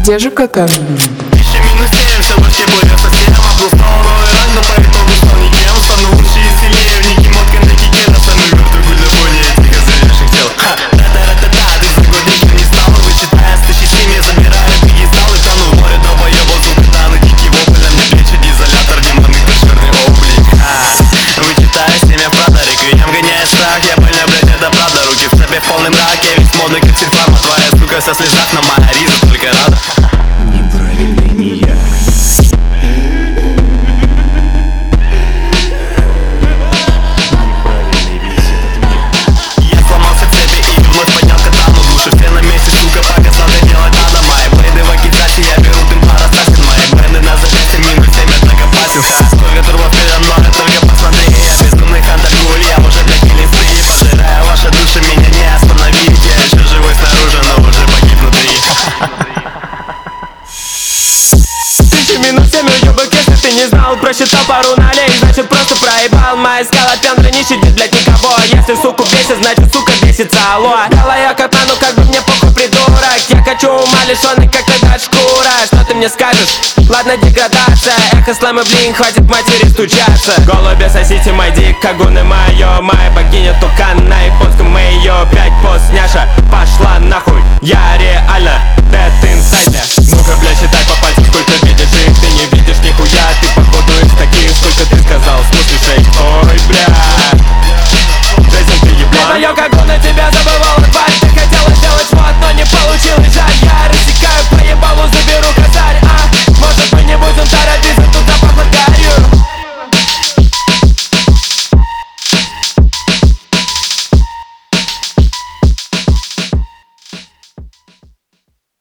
Где же кота? Еще минус 7, все вообще плывет совсем. Обрел снова новый ранг, но по итогу стал никем. Стану лучше и сильнее, в Ники Мотка на кике. На самый мертвый гуль на фоне этих озаревших тел. Та-та-ра-та-та, ты загодником не стал. Вычитая с тысячами, забирая пьедестал. И тону в море долбоёбов, звук таны, дикий вопль. На мне плечи дизолятор, демоны, кошерный облик. Вычитая семя правда, реквием гоняя страх. Я больно, блядь, это правда. Руки в цепи в полный мрак. Я весь модный, как сильфарма. Твоя сука со слезах, но моя риза только рада. Неправильный не я. Неправильный весь этот мир. Я сломался в цепи и вновь поднял катану. Души все на месте, сука, показал, как делать надо. Мои блейды в Акидзасе, я беру темпар ассасин. Мои бренды на запястье, минус 7, это копасил. Сколько турбо передо мной, только посмотри. Я безумный хантер гуль, я уже для киллинсты. Пожирая ваши души, меня не остановить. Я еще живой снаружи, но уже погиб внутри. Минус 7 уёбок, если ты не знал. Просчитал пару налей, значит просто проебал. Моя скала пендра не щадит, блядь, никого. Если суку бесит, значит сука бесится, алло. Дала я катану, как бы мне похуй, придурок. Я хочу ума лишённый, как тогда шкура. Что ты мне скажешь? Ладно, деградация. Эхо слэма, блин, хватит матери стучаться. Голуби, сосите мой дик, как гуны моё. Моя богиня Тукан